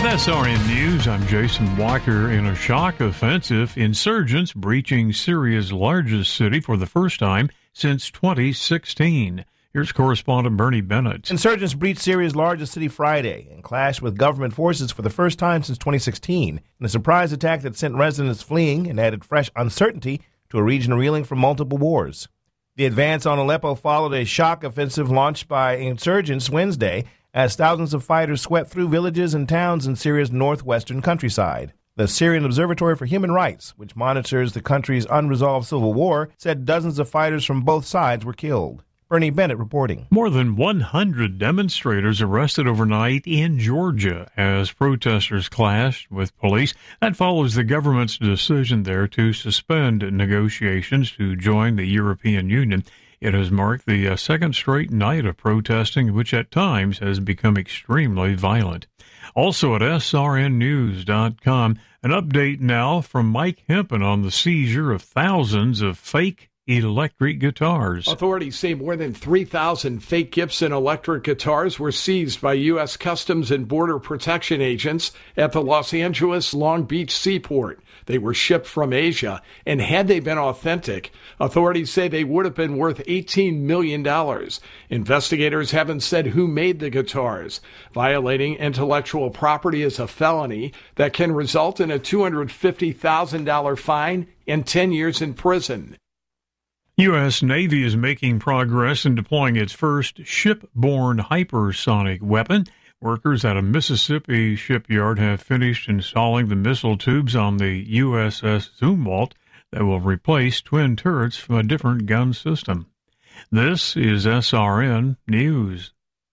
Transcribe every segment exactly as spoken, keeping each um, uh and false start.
S R N News, I'm Jason Walker. In a shock offensive, insurgents breaching Syria's largest city for the first time since twenty sixteen. Here's correspondent Bernie Bennett. Insurgents breached Syria's largest city Friday and clashed with government forces for the first time since twenty sixteen, in a surprise attack that sent residents fleeing and added fresh uncertainty to a region reeling from multiple wars. The advance on Aleppo followed a shock offensive launched by insurgents Wednesday as thousands of fighters swept through villages and towns in Syria's northwestern countryside. The Syrian Observatory for Human Rights, which monitors the country's unresolved civil war, said dozens of fighters from both sides were killed. Bernie Bennett reporting. More than one hundred demonstrators arrested overnight in Georgia as protesters clashed with police. That follows the government's decision there to suspend negotiations to join the European Union. It has marked the uh, second straight night of protesting, which at times has become extremely violent. Also at S R N news dot com, an update now from Mike Hempen on the seizure of thousands of fake electric guitars. Authorities say more than three thousand fake Gibson electric guitars were seized by U S Customs and Border Protection agents at the Los Angeles Long Beach seaport. They were shipped from Asia, and had they been authentic, authorities say they would have been worth eighteen million dollars. Investigators haven't said who made the guitars. Violating intellectual property is a felony that can result in a two hundred fifty thousand dollars fine and ten years in prison. U S. Navy is making progress in deploying its first ship-borne hypersonic weapon. Workers at a Mississippi shipyard have finished installing the missile tubes on the U S S Zumwalt that will replace twin turrets from a different gun system. This is S R N News.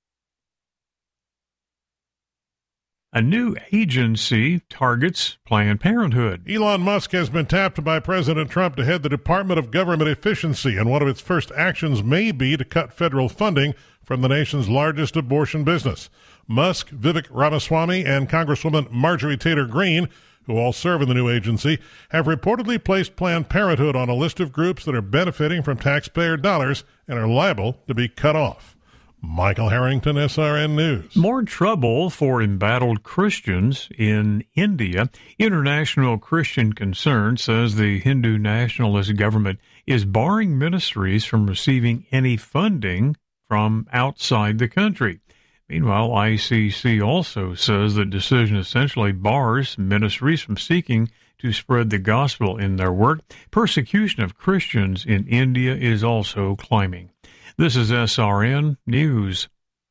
A new agency targets Planned Parenthood. Elon Musk has been tapped by President Trump to head the Department of Government Efficiency, and one of its first actions may be to cut federal funding from the nation's largest abortion business. Musk, Vivek Ramaswamy, and Congresswoman Marjorie Taylor Greene, who all serve in the new agency, have reportedly placed Planned Parenthood on a list of groups that are benefiting from taxpayer dollars and are liable to be cut off. Michael Harrington, S R N News. More trouble for embattled Christians in India. International Christian Concern says the Hindu nationalist government is barring ministries from receiving any funding from outside the country. Meanwhile, I C C also says the decision essentially bars ministries from seeking to spread the gospel in their work. Persecution of Christians in India is also climbing. This is S R N News.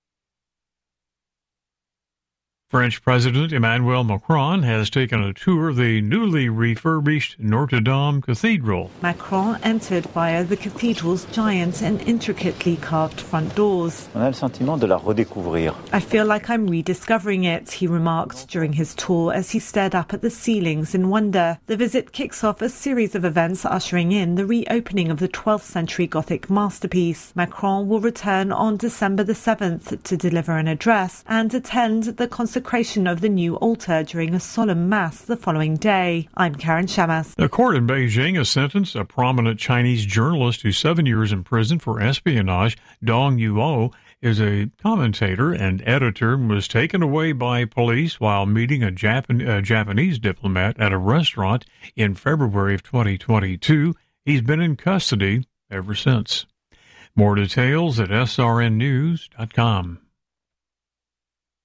French President Emmanuel Macron has taken a tour of the newly refurbished Notre Dame Cathedral. Macron entered via the cathedral's giant and intricately carved front doors. On a le sentiment de la redécouvrir. I feel like I'm rediscovering it, he remarked during his tour as he stared up at the ceilings in wonder. The visit kicks off a series of events ushering in the reopening of the twelfth century Gothic masterpiece. Macron will return on December the seventh to deliver an address and attend the consecration of the new altar during a solemn mass the following day. I'm Karen Shamas. The court in Beijing has sentenced a prominent Chinese journalist to seven years in prison for espionage. Dong Yuo is a commentator and editor and was taken away by police while meeting a, Japan, a Japanese diplomat at a restaurant in February of twenty twenty-two. He's been in custody ever since. More details at S R N news dot com.